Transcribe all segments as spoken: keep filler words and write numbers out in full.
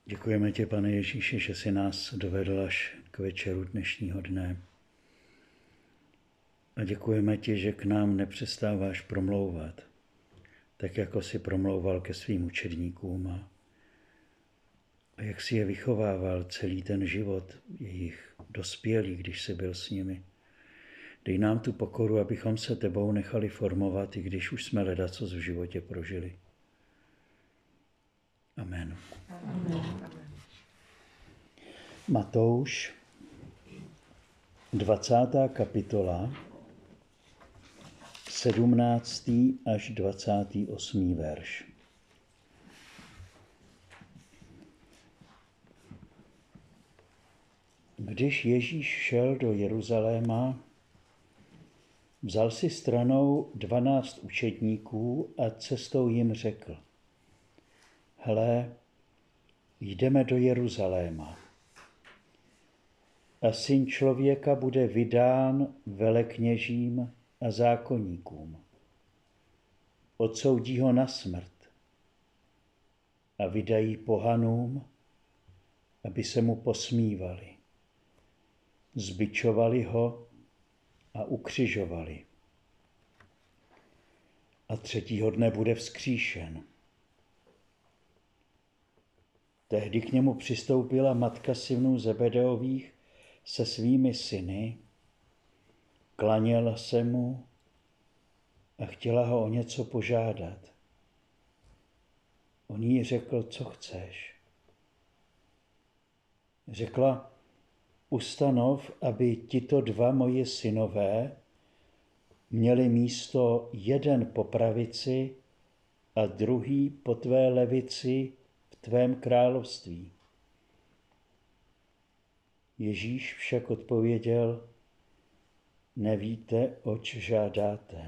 Děkujeme ti, Pane Ježíši, že jsi nás dovedl až k večeru dnešního dne. A děkujeme ti, že k nám nepřestáváš promlouvat, tak jako jsi promlouval ke svým učedníkům a, a jak jsi je vychovával celý ten život jejich dospělý, když jsi byl s nimi. Dej nám tu pokoru, abychom se tebou nechali formovat, i když už jsme ledacos v životě prožili. Amen. Amen. Matouš, dvacátá kapitola, sedmnáctý až dvacátý osmý verš. Když Ježíš šel do Jeruzaléma, vzal si stranou dvanáct učedníků a cestou jim řekl: Hle, jdeme do Jeruzaléma a Syn člověka bude vydán velekněžím a zákonníkům. Odsoudí ho na smrt a vydají pohanům, aby se mu posmívali. Zbičovali ho a ukřižovali. A třetího dne bude vzkříšen. Tehdy k němu přistoupila matka synů Zebedeových se svými syny, klaněla se mu a chtěla ho o něco požádat. On jí řekl: co chceš? Řekla: ustanov, aby tito dva moji synové měli místo jeden po pravici a druhý po tvé levici v tvém království. Ježíš však odpověděl: nevíte, oč žádáte.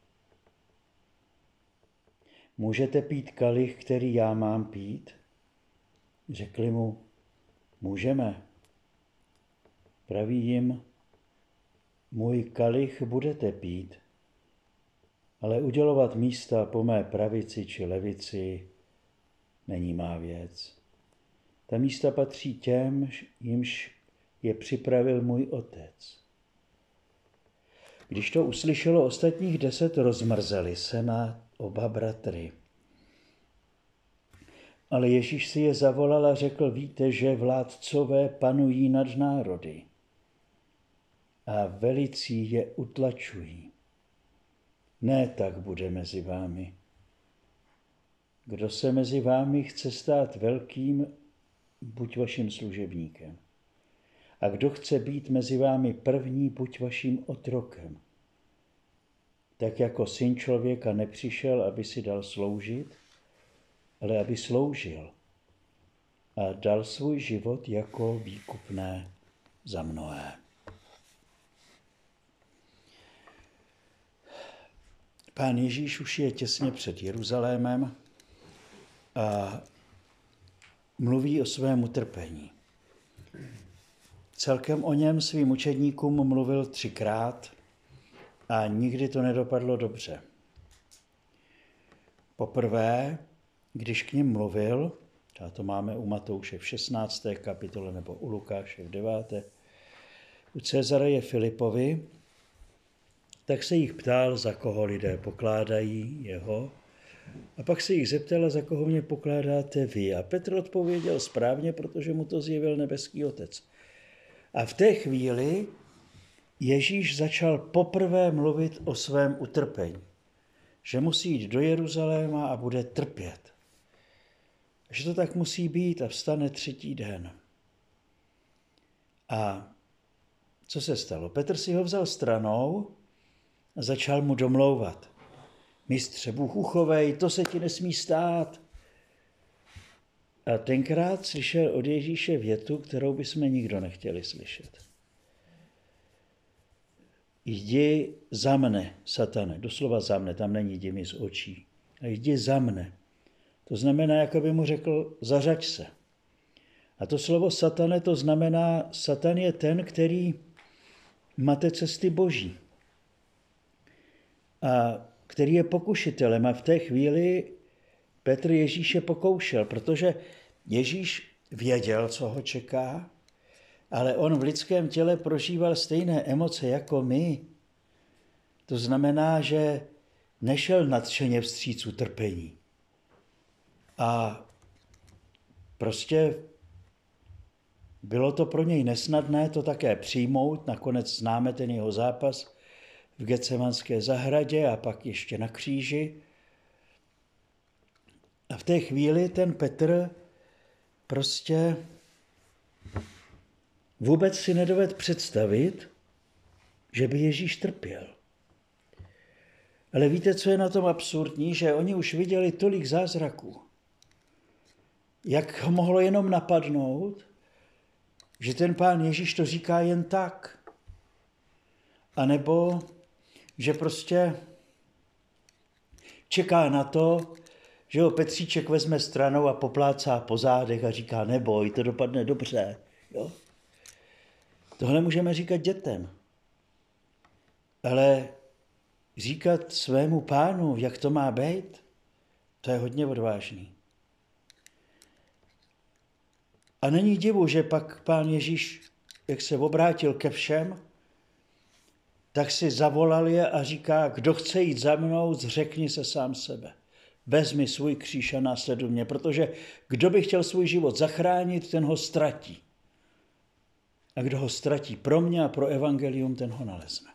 Můžete pít kalich, který já mám pít? Řekli mu: můžeme. Praví jim: můj kalich budete pít, ale udělovat místa po mé pravici či levici není má věc. Ta místa patří těm, jimž je připravil můj otec. Když to uslyšelo ostatních deset, rozmrzeli se na oba bratry. Ale Ježíš si je zavolal a řekl: víte, že vládcové panují nad národy a velicí je utlačují. Ne tak bude mezi vámi. Kdo se mezi vámi chce stát velkým, buď vaším služebníkem. A kdo chce být mezi vámi první, buď vaším otrokem. Tak jako Syn člověka nepřišel, aby si dal sloužit, ale aby sloužil a dal svůj život jako výkupné za mnohé. Pán Ježíš už je těsně před Jeruzalémem a mluví o svém utrpení. Celkem o něm svým učedníkům mluvil třikrát a nikdy to nedopadlo dobře. Poprvé, když k nim mluvil, a to máme u Matouše v šestnácté kapitole nebo u Lukáše v deváté, u Cezareje Filipovi, tak se jich ptal, za koho lidé pokládají jeho, a pak se jich zeptal, za koho mě pokládáte vy. A Petr odpověděl správně, protože mu to zjevil nebeský Otec. A v té chvíli Ježíš začal poprvé mluvit o svém utrpení, že musí jít do Jeruzaléma a bude trpět. Že to tak musí být a vstane třetí den. A co se stalo? Petr si ho vzal stranou a začal mu domlouvat. Mistře, Bůh uchovej, to se ti nesmí stát. A tenkrát slyšel od Ježíše větu, kterou bychom nikdo nechtěli slyšet. Jdi za mne, satane, doslova za mne, tam není jdi mi z očí. A jdi za mne. To znamená, jako by mu řekl, zařaď se. A to slovo satane, to znamená, Satan je ten, který mate cesty boží. A který je pokušitelem. A v té chvíli Petr Ježíše pokoušel, protože Ježíš věděl, co ho čeká, ale on v lidském těle prožíval stejné emoce jako my. To znamená, že nešel nadšeně vstříc utrpení. A prostě bylo to pro něj nesnadné to také přijmout. Nakonec známe ten jeho zápas v Getsemanské zahradě a pak ještě na kříži. A v té chvíli ten Petr prostě vůbec si nedoved představit, že by Ježíš trpěl. Ale víte, co je na tom absurdní? Že oni už viděli tolik zázraků. Jak ho mohlo jenom napadnout, že ten Pán Ježíš to říká jen tak. A nebo, že prostě čeká na to, že ho Petříček vezme stranou a poplácá po zádech a říká, neboj, to dopadne dobře. Jo? Tohle můžeme říkat dětem. Ale říkat svému Pánu, jak to má být, to je hodně odvážný. A není divu, že pak Pán Ježíš, jak se obrátil ke všem, tak si zavolal je a říká, kdo chce jít za mnou, zřekni se sám sebe. Vezmi svůj kříž a následuj mě, protože kdo by chtěl svůj život zachránit, ten ho ztratí. A kdo ho ztratí pro mě a pro evangelium, ten ho nalezne.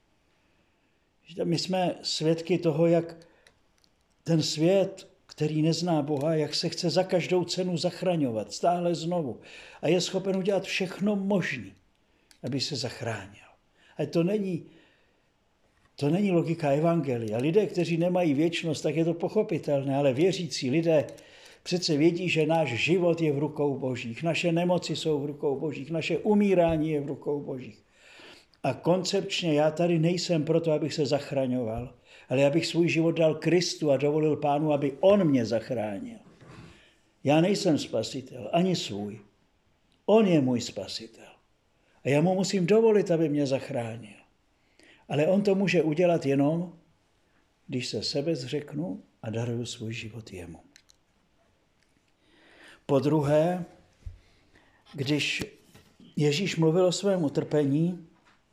My jsme svědky toho, jak ten svět, který nezná Boha, jak se chce za každou cenu zachraňovat, stále znovu. A je schopen udělat všechno možné, aby se zachránil. A to není, to není logika evangelia. Lidé, kteří nemají věčnost, tak je to pochopitelné, ale věřící lidé přece vědí, že náš život je v rukou Božích, naše nemoci jsou v rukou Božích, naše umírání je v rukou Božích. A koncepčně já tady nejsem proto, abych se zachraňoval, ale abych svůj život dal Kristu a dovolil Pánu, aby on mě zachránil. Já nejsem spasitel, ani svůj. On je můj spasitel. A já mu musím dovolit, aby mě zachránil. Ale on to může udělat jenom, když se sebe zřeknu a daruju svůj život jemu. Po druhé, když Ježíš mluvil o svém utrpení,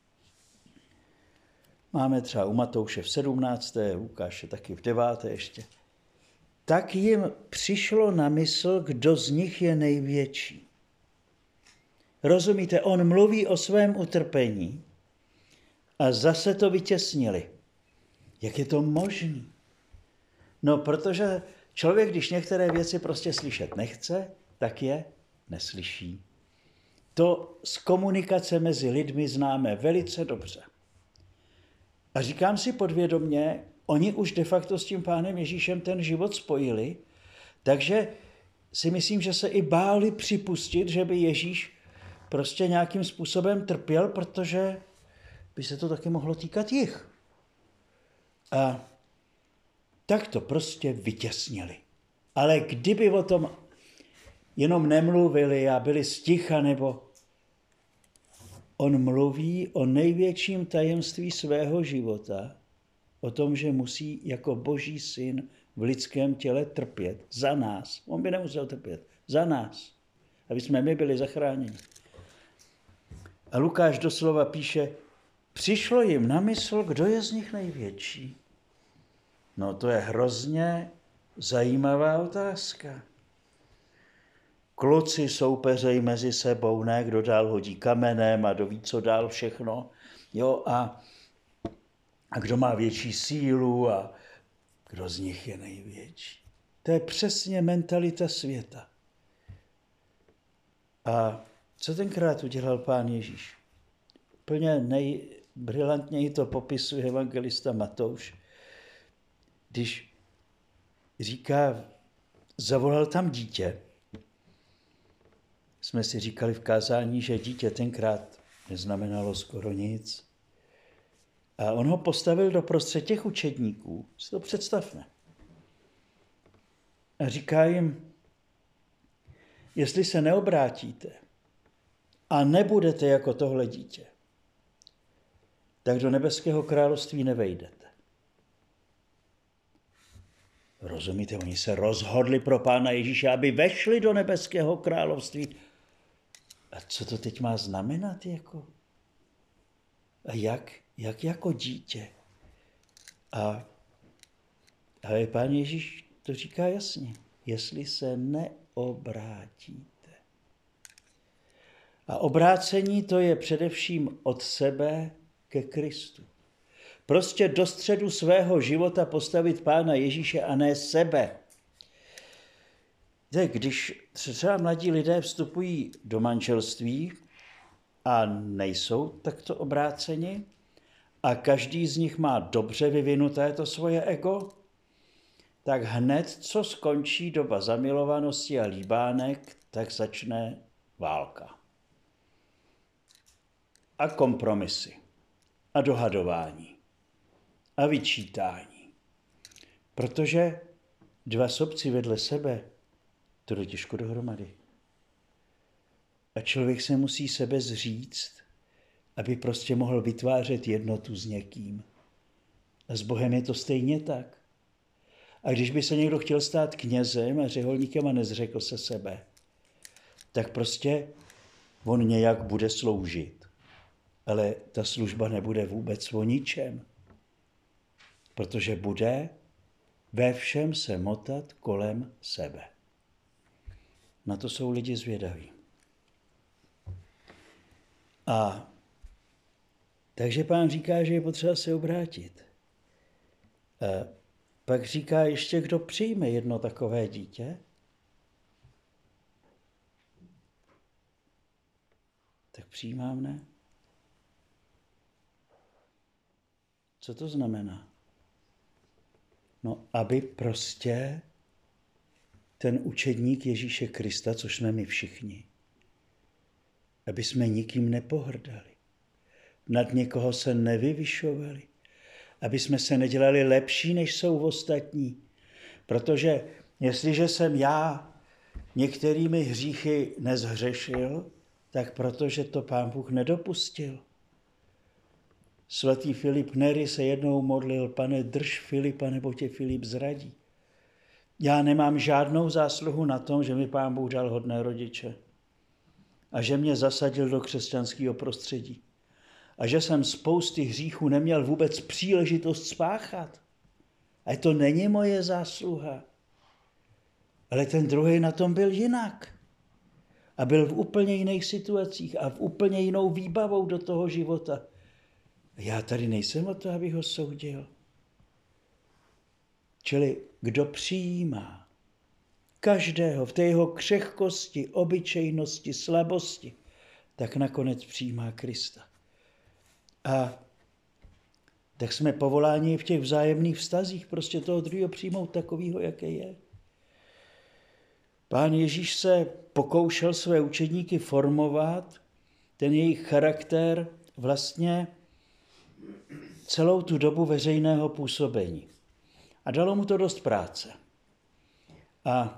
máme třeba u Matouše v sedmnácté, Lukáše taky v deváté ještě, tak jim přišlo na mysl, kdo z nich je největší. Rozumíte, on mluví o svém utrpení a zase to vytěsnili. Jak je to možný? No, protože člověk, když některé věci prostě slyšet nechce, tak je neslyší. To z komunikace mezi lidmi známe velice dobře. A říkám si podvědomě, oni už de facto s tím Pánem Ježíšem ten život spojili, takže si myslím, že se i báli připustit, že by Ježíš prostě nějakým způsobem trpěl, protože by se to taky mohlo týkat jich. A tak to prostě vytěsnili. Ale kdyby o tom jenom nemluvili a byli sticha, nebo on mluví o největším tajemství svého života, o tom, že musí jako Boží syn v lidském těle trpět za nás. On by nemusel trpět, za nás, aby jsme my byli zachráněni. A Lukáš doslova píše, přišlo jim na mysl, kdo je z nich největší. No to je hrozně zajímavá otázka. Kluci soupeřejí mezi sebou, ne, kdo dál hodí kamenem a kdo ví, co dál všechno. Jo, a, a kdo má větší sílu a kdo z nich je největší. To je přesně mentalita světa. A co tenkrát udělal Pán Ježíš? Úplně nejbrilantněji to popisuje evangelista Matouš, když říká, zavolal tam dítě. Jsme si říkali v kázání, že dítě tenkrát neznamenalo skoro nic. A on ho postavil do prostřed těch učedníků. Si to představme. A říká jim, jestli se neobrátíte a nebudete jako tohle dítě, tak do nebeského království nevejdete. Rozumíte, oni se rozhodli pro Pána Ježíše, aby vešli do nebeského království. A co to teď má znamenat? Jako? A jak, jak jako dítě? A, ale Pán Ježíš to říká jasně. Jestli se neobrátíte. A obrácení to je především od sebe ke Kristu. Prostě do středu svého života postavit Pána Ježíše a ne sebe. Když třeba mladí lidé vstupují do manželství a nejsou takto obráceni a každý z nich má dobře vyvinuté to svoje ego, tak hned, co skončí doba zamilovanosti a líbánek, tak začne válka. A kompromisy. A dohadování. A vyčítání. Protože dva sobci vedle sebe, to jde těžko dohromady. A člověk se musí sebe zříct, aby prostě mohl vytvářet jednotu s někým. A s Bohem je to stejně tak. A když by se někdo chtěl stát knězem a řeholníkem a nezřekl se sebe, tak prostě on nějak bude sloužit. Ale ta služba nebude vůbec o ničem. Protože bude ve všem se motat kolem sebe. Na to jsou lidi zvědaví. A takže Pán říká, že je potřeba se obrátit. A pak říká ještě, kdo přijme jedno takové dítě, tak přijímám, ne? Co to znamená? No, aby prostě ten učedník Ježíše Krista, což jsme my všichni, aby jsme nikým nepohrdali, nad někoho se nevyvyšovali, aby jsme se nedělali lepší, než jsou ostatní. Protože jestliže jsem já některými hříchy nezhřešil, tak protože to Pán Bůh nedopustil. Svatý Filip Neri se jednou modlil, pane, drž Filipa, nebo tě Filip zradí. Já nemám žádnou zásluhu na tom, že mi Pán Bůh dal hodné rodiče a že mě zasadil do křesťanského prostředí a že jsem spousty hříchů neměl vůbec příležitost spáchat. A to není moje zásluha. Ale ten druhý na tom byl jinak. A byl v úplně jiných situacích a v úplně jinou výbavou do toho života. Já tady nejsem o to, abych ho soudil. Čili kdo přijímá každého v té jeho křehkosti, obyčejnosti, slabosti, tak nakonec přijímá Krista. A tak jsme povoláni v těch vzájemných vztazích prostě toho druhého přijmout takovýho, jaký je. Pán Ježíš se pokoušel své učedníky formovat, ten jejich charakter vlastně celou tu dobu veřejného působení. A dalo mu to dost práce. A,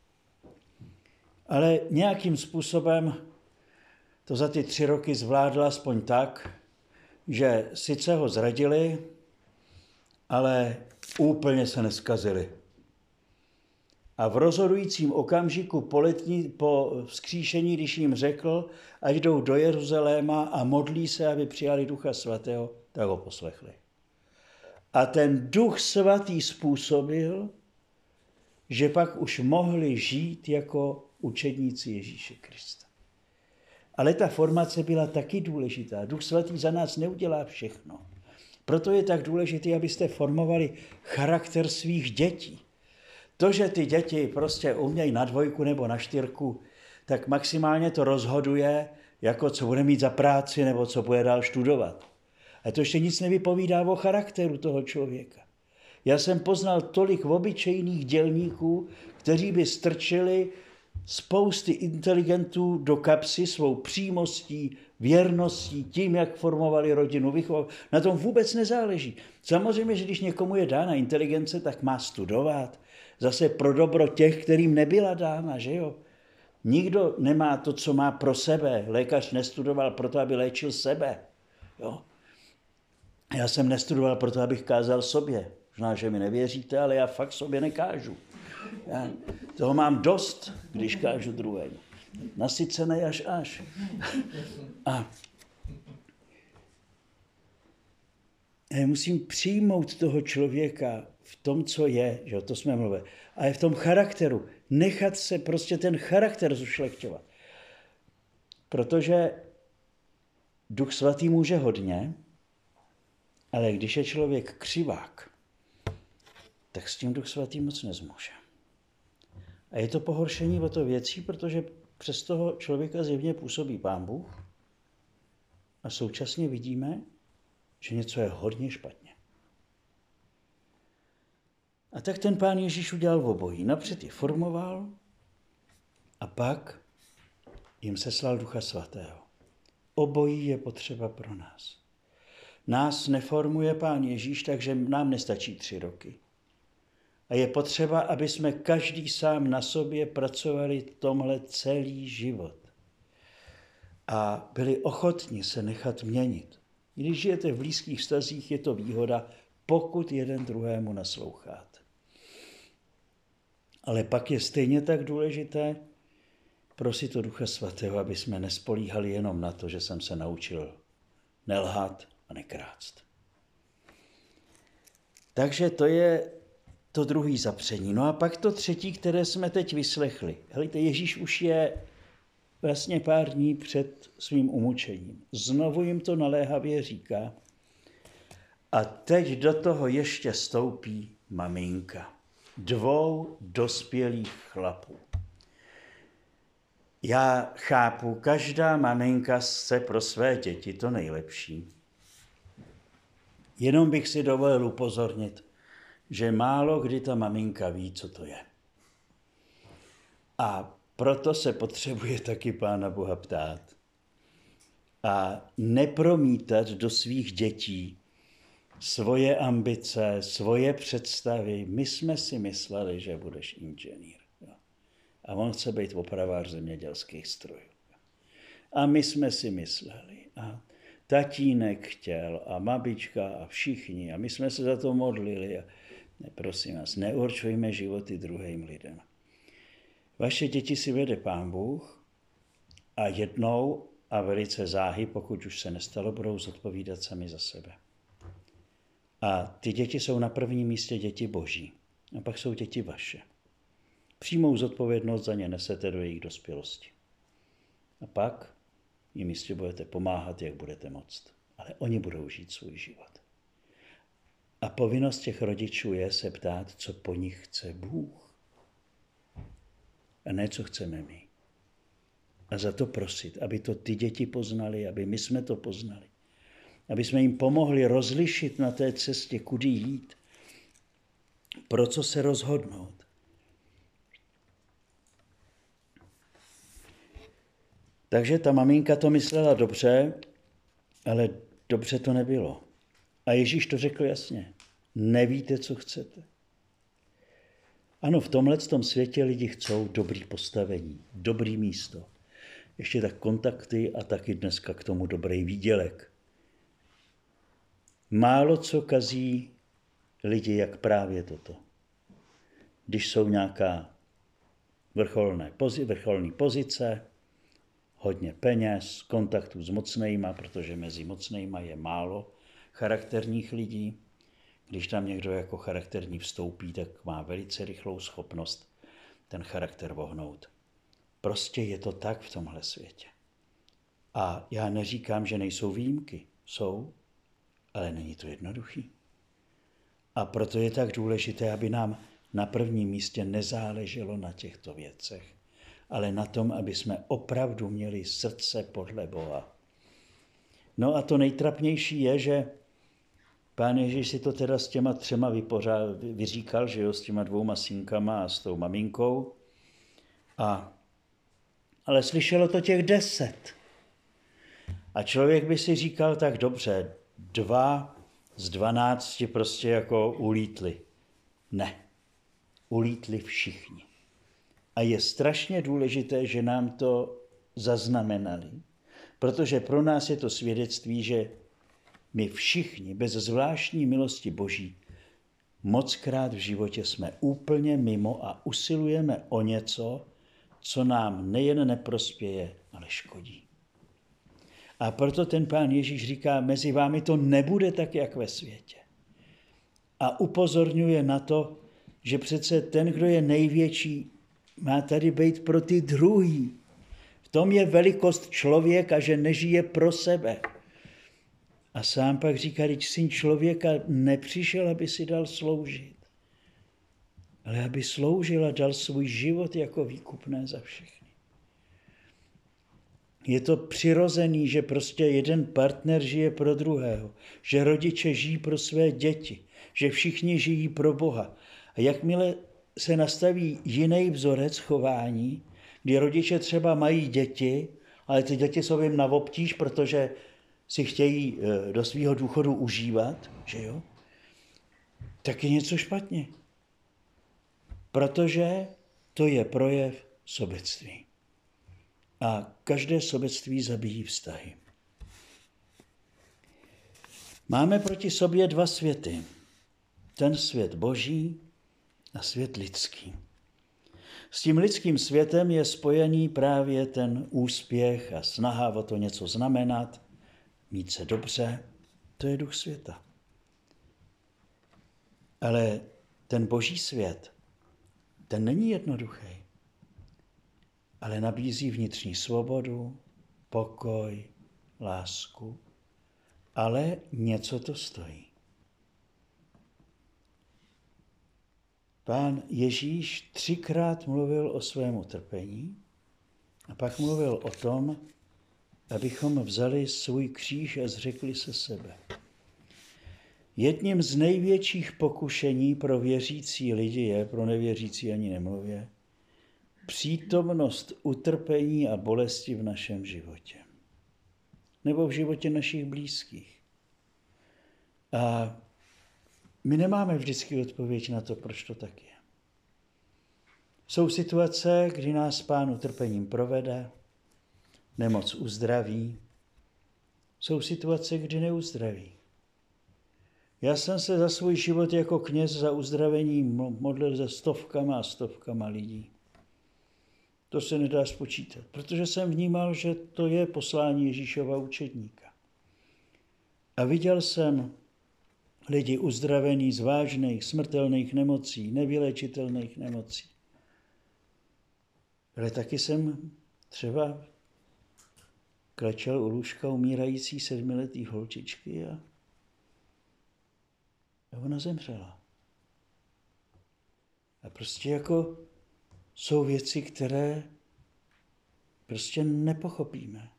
ale nějakým způsobem to za ty tři roky zvládl aspoň tak, že sice ho zradili, ale úplně se neskazili. A v rozhodujícím okamžiku po, letní, po vzkříšení, když jim řekl, ať jdou do Jeruzaléma a modlí se, aby přijali Ducha Svatého, tak ho poslechli. A ten Duch Svatý způsobil, že pak už mohli žít jako učedníci Ježíše Krista. Ale ta formace byla taky důležitá. Duch Svatý za nás neudělá všechno. Proto je tak důležité, abyste formovali charakter svých dětí. To, že ty děti prostě umějí na dvojku nebo na čtyřku, tak maximálně to rozhoduje, jako co bude mít za práci nebo co bude dál studovat. A to ještě nic nevypovídá o charakteru toho člověka. Já jsem poznal tolik obyčejných dělníků, kteří by strčili spousty inteligentů do kapsy svou přímostí, věrností, tím, jak formovali rodinu, vychovali. Na tom vůbec nezáleží. Samozřejmě, že když někomu je dána inteligence, tak má studovat. Zase pro dobro těch, kterým nebyla dána, že jo? Nikdo nemá to, co má pro sebe. Lékař nestudoval proto, aby léčil sebe. Jo? Já jsem nestudoval proto, abych kázal sobě. Možná, že mi nevěříte, ale já fakt sobě nekážu. Já toho mám dost, když kážu druhému. Nasycenej až až. A já musím přijmout toho člověka v tom, co je, že to jsme mluvili, ale v tom charakteru. Nechat se prostě ten charakter zušlechťovat. Protože Duch Svatý může hodně, ale když je člověk křivák, tak s tím Duch Svatý moc nezmůže. A je to pohoršení o to věcí, protože přes toho člověka zjevně působí Pán Bůh a současně vidíme, že něco je hodně špatně. A tak ten Pán Ježíš udělal obojí. Napřed je formoval a pak jim seslal Ducha Svatého. Obojí je potřeba pro nás. Nás neformuje Pán Ježíš, takže nám nestačí tři roky. A je potřeba, aby jsme každý sám na sobě pracovali tomhle celý život. A byli ochotni se nechat měnit. Když žijete v blízkých vztazích, je to výhoda, pokud jeden druhému nasloucháte. Ale pak je stejně tak důležité prosit o Ducha Svatého, aby jsme nespolíhali jenom na to, že jsem se naučil nelhat a nekrást. Takže to je to druhý zapření. No a pak to třetí, které jsme teď vyslechli. Helejte, Ježíš už je vlastně pár dní před svým umučením. Znovu jim to naléhavě říká. A teď do toho ještě stoupí maminka. Dvou dospělých chlapů. Já chápu, každá maminka chce pro své děti to nejlepší. Jenom bych si dovolil upozornit, že málo kdy ta maminka ví, co to je. A proto se potřebuje taky Pána Boha ptát. A nepromítat do svých dětí svoje ambice, svoje představy. My jsme si mysleli, že budeš inženýr. Jo. A on chce být opravář zemědělských strojů. A my jsme si mysleli. A tatínek chtěl a babička a všichni. A my jsme se za to modlili. A ne, prosím vás, neurčujme životy druhým lidem. Vaše děti si vede Pán Bůh a jednou a velice záhy, pokud už se nestalo, budou zodpovídat sami za sebe. A ty děti jsou na prvním místě děti Boží. A pak jsou děti vaše. Přímou zodpovědnost za ně nesete do jejich dospělosti. A pak jim jistě budete pomáhat, jak budete moct. Ale oni budou žít svůj život. A povinnost těch rodičů je se ptát, co po nich chce Bůh. A ne, co chceme my. A za to prosit, aby to ty děti poznali, aby my jsme to poznali. Aby jsme jim pomohli rozlišit na té cestě, kudy jít, pro co se rozhodnout. Takže ta maminka to myslela dobře, ale dobře to nebylo. A Ježíš to řekl jasně. Nevíte, co chcete. Ano, v tomhletom světě lidi chcou dobrý postavení, dobrý místo. Ještě tak kontakty a taky dneska k tomu dobrý výdělek. Málo co kazí lidi, jak právě toto. Když jsou nějaká vrcholné pozi, vrcholné pozice, hodně peněz, kontaktů s mocnejma, protože mezi mocnejma je málo charakterních lidí. Když tam někdo jako charakterní vstoupí, tak má velice rychlou schopnost ten charakter vohnout. Prostě je to tak v tomhle světě. A já neříkám, že nejsou výjimky. Jsou, ale není to jednoduchý. A proto je tak důležité, aby nám na prvním místě nezáleželo na těchto věcech, ale na tom, aby jsme opravdu měli srdce podle Boha. No a to nejtrapnější je, že Pán Ježíš si to teda s těma třema vypořád, vyříkal, že jo, s těma dvouma synkama a s tou maminkou. A, ale slyšelo to těch deset. A člověk by si říkal, tak dobře, dva z dvanácti prostě jako ulítli. Ne, ulítli všichni. A je strašně důležité, že nám to zaznamenali, protože pro nás je to svědectví, že my všichni bez zvláštní milosti Boží mockrát v životě jsme úplně mimo a usilujeme o něco, co nám nejen neprospěje, ale škodí. A proto ten Pán Ježíš říká, mezi vámi to nebude tak, jak ve světě. A upozorňuje na to, že přece ten, kdo je největší, má tady být pro ty druhý. V tom je velikost člověka, že nežije pro sebe. A sám pak říká, že syn člověka nepřišel, aby si dal sloužit, ale aby sloužil a dal svůj život jako výkupné za všechny. Je to přirozený, že prostě jeden partner žije pro druhého, že rodiče žijí pro své děti, že všichni žijí pro Boha. A jakmile se nastaví jiný vzorec chování, kdy rodiče třeba mají děti, ale ty děti jsou jim na obtíž, protože si chtějí do svého důchodu užívat, že jo? Tak je něco špatně. Protože to je projev sobectví. A každé sobectví zabíjí vztahy. Máme proti sobě dva světy. Ten svět boží a svět lidský. S tím lidským světem je spojený právě ten úspěch a snaha o to něco znamenat, mít se dobře, to je duch světa. Ale ten boží svět, ten není jednoduchý, ale nabízí vnitřní svobodu, pokoj, lásku, ale něco to stojí. Pán Ježíš třikrát mluvil o svém utrpení a pak mluvil o tom, abychom vzali svůj kříž a zřekli se sebe. Jedním z největších pokušení pro věřící lidi je, pro nevěřící ani nemluvě, přítomnost utrpení a bolesti v našem životě. Nebo v životě našich blízkých. A my nemáme vždycky odpověď na to, proč to tak je. Jsou situace, kdy nás Pán utrpením provede, nemoc uzdraví. Jsou situace, kdy neuzdraví. Já jsem se za svůj život jako kněz za uzdravení modlil se stovkama a stovkama lidí. To se nedá spočítat, protože jsem vnímal, že to je poslání Ježíšova učedníka. A viděl jsem lidi uzdravený z vážných, smrtelných nemocí, nevyléčitelných nemocí. Ale taky jsem třeba klečel u lůžka umírající sedmiletý holčičky a ona zemřela. A prostě jako jsou věci, které prostě nepochopíme.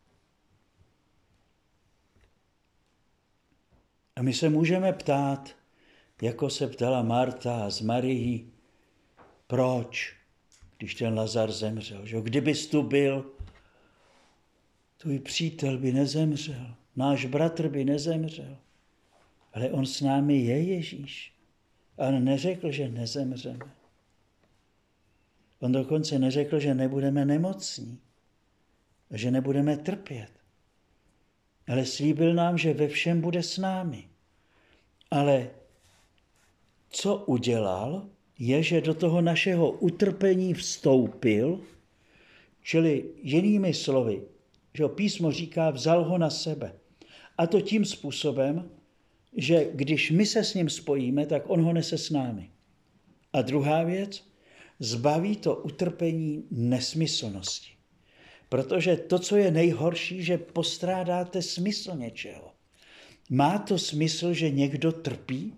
A my se můžeme ptát, jako se ptala Marta z Marií, proč, když ten Lazar zemřel. Že? Kdybys tu byl, tvůj přítel by nezemřel, náš bratr by nezemřel. Ale on s námi je Ježíš. A on neřekl, že nezemřeme. On dokonce neřekl, že nebudeme nemocní, že nebudeme trpět. Ale slíbil nám, že ve všem bude s námi. Ale co udělal, je, že do toho našeho utrpení vstoupil, čili jinými slovy, že písmo říká, vzal ho na sebe. A to tím způsobem, že když my se s ním spojíme, tak on ho nese s námi. A druhá věc, zbaví to utrpení nesmyslnosti. Protože to, co je nejhorší, že postrádáte smysl něčeho. Má to smysl, že někdo trpí?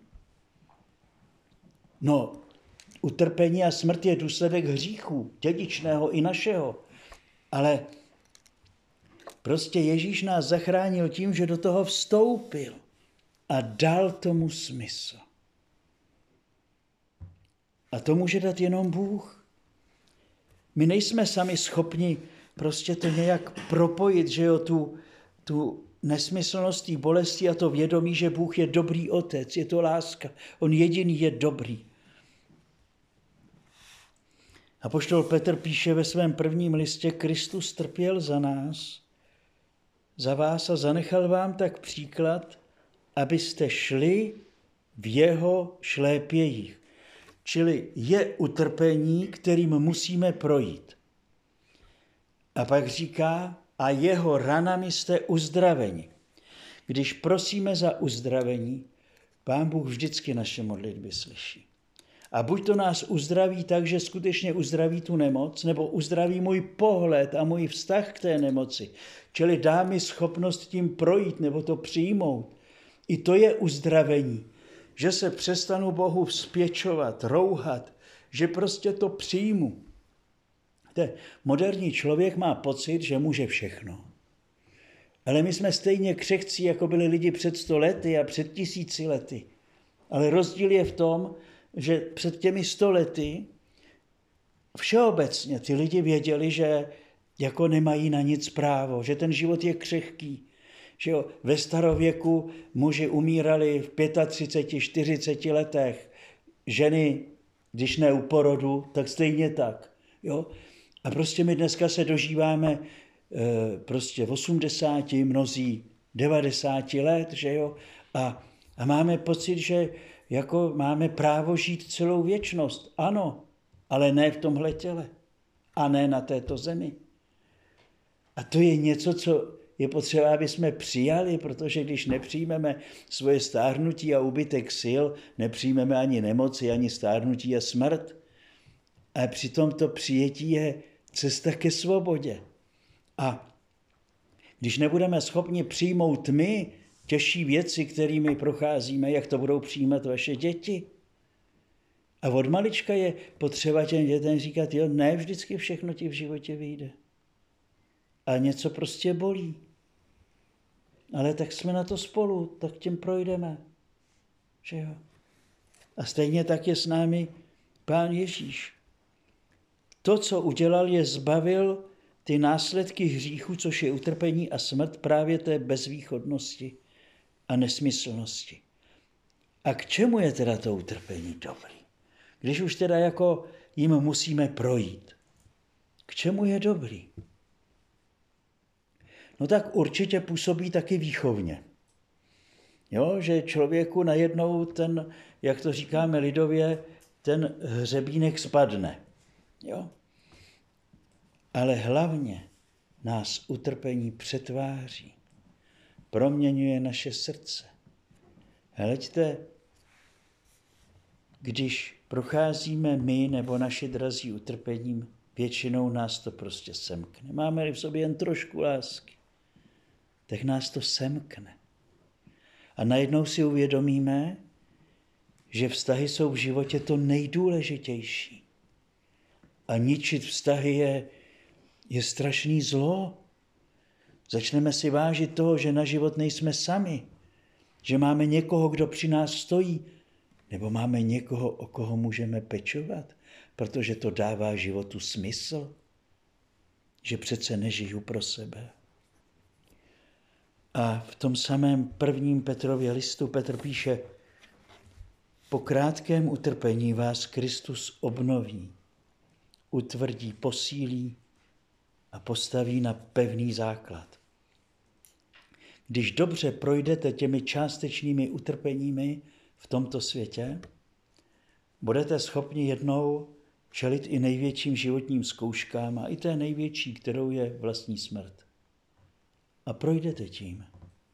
No, utrpení a smrt je důsledek hříchu, dědičného i našeho. Ale prostě Ježíš nás zachránil tím, že do toho vstoupil a dal tomu smysl. A to může dát jenom Bůh. My nejsme sami schopni prostě to nějak propojit, že jo, tu, tu nesmyslnost té bolesti a to vědomí, že Bůh je dobrý otec, je to láska. On jediný je dobrý. Apoštol Petr píše ve svém prvním listě, Kristus trpěl za nás, za vás a zanechal vám tak příklad, abyste šli v jeho šlépějích. Čili je utrpení, kterým musíme projít. A pak říká, a jeho ranami jste uzdraveni. Když prosíme za uzdravení, Pán Bůh vždycky naše modlitby slyší. A buď to nás uzdraví tak, že skutečně uzdraví tu nemoc, nebo uzdraví můj pohled a můj vztah k té nemoci. Čili dá mi schopnost tím projít, nebo to přijmout. I to je uzdravení. Že se přestanu Bohu vzpěčovat, rouhat, že prostě to přijmu. Te, moderní člověk má pocit, že může všechno. Ale my jsme stejně křehcí, jako byli lidi před sto lety a před tisíci lety. Ale rozdíl je v tom, že před těmi sto lety všeobecně ty lidi věděli, že jako nemají na nic právo, že ten život je křehký. Že jo, ve starověku muži umírali v třiceti pěti, čtyřiceti letech, ženy, když ne u porodu, tak stejně tak. Jo? A prostě my dneska se dožíváme e, prostě osmdesáti, mnozí devadesáti let, že jo? A, a máme pocit, že jako máme právo žít celou věčnost. Ano, ale ne v tomhle těle. A ne na této zemi. A to je něco, co je potřeba, aby jsme přijali, protože když nepřijmeme svoje stárnutí a úbytek sil, nepřijmeme ani nemoci, ani stárnutí a smrt. A přitom to přijetí je cesta ke svobodě. A když nebudeme schopni přijmout my těžší věci, kterými procházíme, jak to budou přijímat vaše děti? A od malička je potřeba těm dětem říkat, jo, ne vždycky všechno ti v životě vyjde. A něco prostě bolí. Ale tak jsme na to spolu, tak tím projdeme. Že jo? A stejně tak je s námi Pán Ježíš. To, co udělal, je zbavil ty následky hříchu, což je utrpení a smrt, právě té bezvýchodnosti a nesmyslnosti. A k čemu je teda to utrpení dobrý? Když už teda jako jim musíme projít. K čemu je dobrý? No tak určitě působí taky výchovně. Jo, že člověku najednou ten, jak to říkáme lidově, ten hřebínek spadne. Jo? Ale hlavně nás utrpení přetváří. Proměňuje naše srdce. Hleďte, když procházíme my nebo naši drazí utrpením, většinou nás to prostě semkne. Máme-li v sobě jen trošku lásky, tak nás to semkne. A najednou si uvědomíme, že vztahy jsou v životě to nejdůležitější. A ničit vztahy je, je strašný zlo. Začneme si vážit toho, že na život nejsme sami, že máme někoho, kdo při nás stojí, nebo máme někoho, o koho můžeme pečovat, protože to dává životu smysl, že přece nežiju pro sebe. A v tom samém prvním Petrově listu Petr píše, po krátkém utrpení vás Kristus obnoví, utvrdí, posílí a postaví na pevný základ. Když dobře projdete těmi částečnými utrpeními v tomto světě, budete schopni jednou čelit i největším životním zkouškám a i té největší, kterou je vlastní smrt. A projdete tím.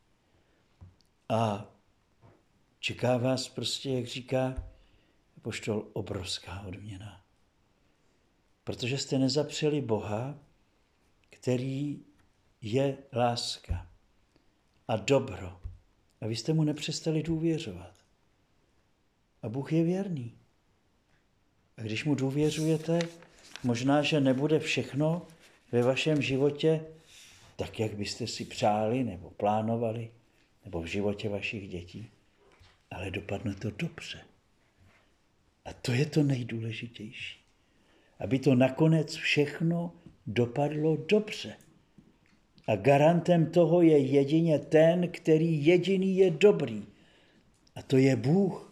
A čeká vás prostě, jak říká apoštol, obrovská odměna. Protože jste nezapřeli Boha, který je láska a dobro. A vy jste mu nepřestali důvěřovat. A Bůh je věrný. A když mu důvěřujete, možná, že nebude všechno ve vašem životě tak, jak byste si přáli nebo plánovali, nebo v životě vašich dětí, ale dopadne to dobře. A to je to nejdůležitější. Aby to nakonec všechno dopadlo dobře. A garantem toho je jedině ten, který jediný je dobrý. A to je Bůh.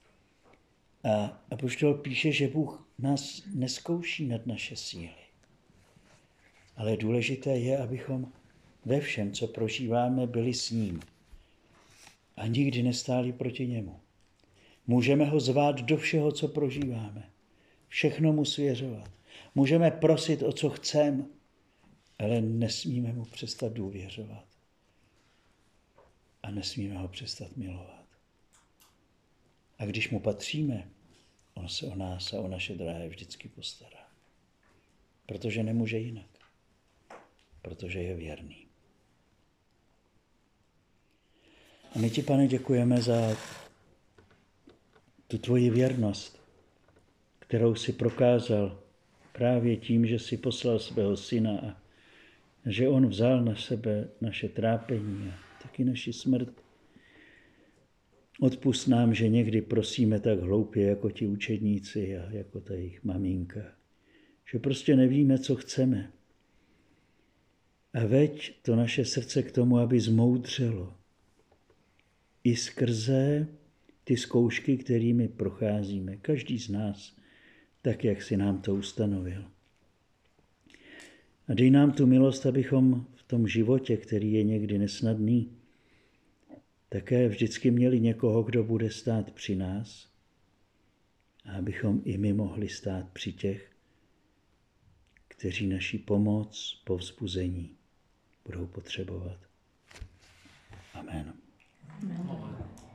A apoštol píše, že Bůh nás nezkouší nad naše síly. Ale důležité je, abychom ve všem, co prožíváme, byli s ním. A nikdy nestáli proti němu. Můžeme ho zvát do všeho, co prožíváme. Všechno mu svěřovat. Můžeme prosit, o co chceme, ale nesmíme mu přestat důvěřovat. A nesmíme ho přestat milovat. A když mu patříme, on se o nás a o naše drahé vždycky postará. Protože nemůže jinak. Protože je věrný. A my ti, Pane, děkujeme za tu tvoji věrnost, kterou jsi prokázal právě tím, že jsi poslal svého syna a že on vzal na sebe naše trápení a taky naši smrt. Odpusť nám, že někdy prosíme tak hloupě jako ti učedníci a jako ta jejich maminka. Že prostě nevíme, co chceme. A veď to naše srdce k tomu, aby zmoudřelo. I skrze ty zkoušky, kterými procházíme. Každý z nás, tak, jak si nám to ustanovil. A dej nám tu milost, abychom v tom životě, který je někdy nesnadný, také vždycky měli někoho, kdo bude stát při nás a abychom i my mohli stát při těch, kteří naši pomoc, povzbuzení budou potřebovat. Amen. Amen.